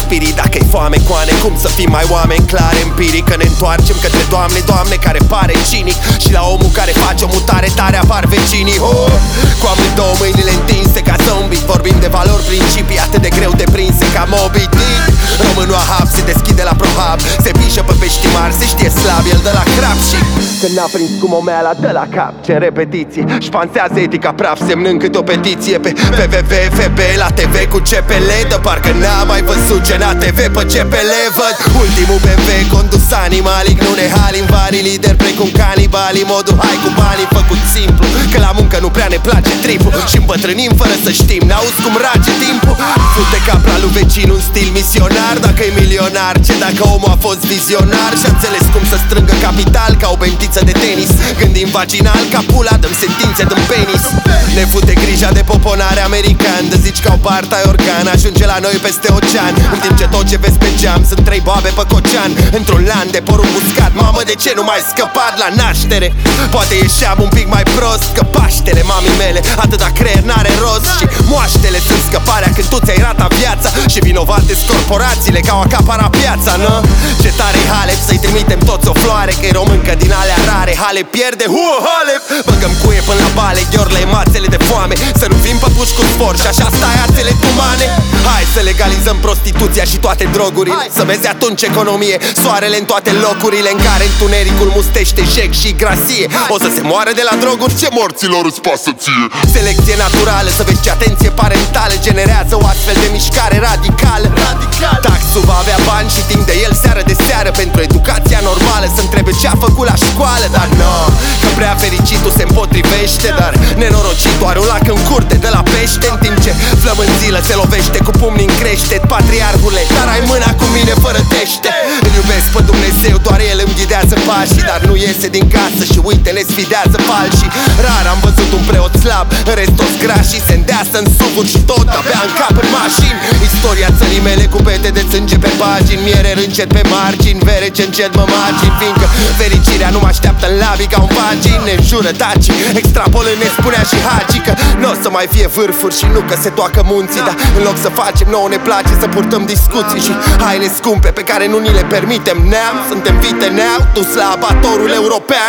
spirit. Dacă-i foame, coane, cum să fim mai oameni clare, empiric? Că ne întoarcem către Doamne, Doamne, care pare cinic. Și la omul care face o mutare tare apar vecinii. Cu amândouă mâinile întinse ca zombie. Vorbim de valori, principii atât de greu de prinse ca Moby Dick. Românul ahab se deschide la prohab, se pișă pe pești mari, se știe slab, el de la crap. Și când n-a prins cu momeala, dă la cap, ce repetiție. Șpansează etica praf, semnând câte o petiție pe www.fb la TV cu CPL. De parcă n-a mai văzut Gena TV pe CPL. Văd ultimul BMW condus animalic, nu ne hali în varii, lideri precum canibali. Modul hai cu banii făcut simplu, că la muncă nu prea ne place tripul. Și îmbătrânim fără să știm, n-auzi cum rage timpul. Fute capra lui vecin un stil misionar. Dacă-i milionar, ce dacă omul a fost vizionar? Și-a înțeles cum să strângă capital ca o bentiță de tenis. Gândim vaginal ca pula, dăm sentințe, dăm penis. Ne fute grija de poponare american. De zici că au parta organ, ajunge la noi peste ocean. În timp ce tot ce vezi pe geam sunt 3 boabe pe cocean. Într-un lan de porumb uscat. Mamă, de ce nu m-ai scăpat la naștere? Poate ieșeam un pic mai prost, că Paștele mamii mele atâta creier n-are rost. Și moaștele sunt scăparea când tu ți-ai rata viața. Și vinovate-s corporațiile că au acaparat piața, nu? Ce tare-i Halep, să-i trimitem toți o floare, că-i româncă din alea rare. Halep pierde, Halep. Băgăm cuie până la bale, gheorle mațele de foame. Să nu fim păpuși cu spor și așa stai ațele tumane. Hai să legalizăm prostituția și toate drogurile. Să vezi atunci economie, soarele în toate locurile în care întunericul mustește jec și grasie. O să se moară de la droguri, ce morților îți pasă ție? Selecție naturală, să vezi ce atenție parentală generează o astfel de mișcare radicală. Taxul va avea bani și timp de el seară de seară. Pentru educația normală să întrebe ce a făcut la școală. Dar nu, că prea fericitul se împotrivește, dar nenorocitul are un lac în curte de la pește. În timp ce flămânzilă se lovește cu pumnii în creștet. Patriarhule, dar ai mâna cu mine fără tește. Îl iubesc pe Dumnezeu, doar el îmi ghidează pașii. Dar nu iese din casă și uite ne sfidează falșii. Rar am văzut un preot slab, în rest toți grașii se îndeasă în sufuri și tot abia în cap în mașini. Istoria țării mele cu pete de sânge pe pagini, miere râncet pe margini, vere ce încet mă margini. Fiindcă fericirea nu mă așteaptă în labii ca un vagin. Ne jură Daci, extrapolând ne spunea și Hagi că n-o să mai fie vârfuri și nu că se toacă munții. Dar în loc să facem, nouă ne place să purtăm discuții și haine scumpe pe care nu ni le permitem. Neam, suntem vite neau, dus la abatorul european.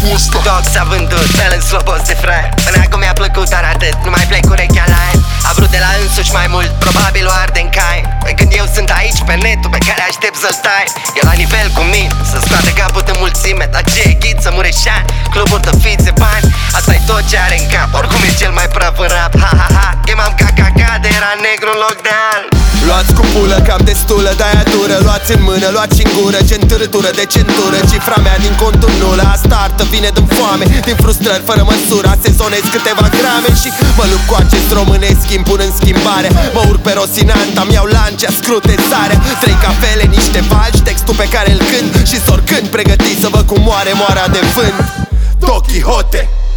Dog s-a vândut, el în slobos de frate. Până acum mi-a plăcut, dar atât, nu mai plec urechea la el. A vrut de la însuși mai mult, probabil o arde în cai. Când eu sunt aici pe netul pe care aștept să-l tai. E la nivel cu mine, să scoate capul de mulțime. Dar ce e ghid să mureșan, cluburi de fițe bani. Asta-i tot ce are în cap, oricum e cel mai praf în rap. Ha ha ha, chemam KKK de era negru în loc de alb. Luați cu pulă, cam destulă, de-aia dură. Luați în mână, luați în gură, gen târâtură de centură. Cifra mea din contul nulă, asta artă vine din foame, din frustrări fără măsură. Sezonez câteva grame și mă lupt cu acest românesc, impun în schimbare. Mă urc pe Rosinant, am iau lancea, scrutezarea. 3 cafele, niște valci, textul pe care îl cânt și s-oricând pregătit să văd cum moare moara de vânt. Don Quixote.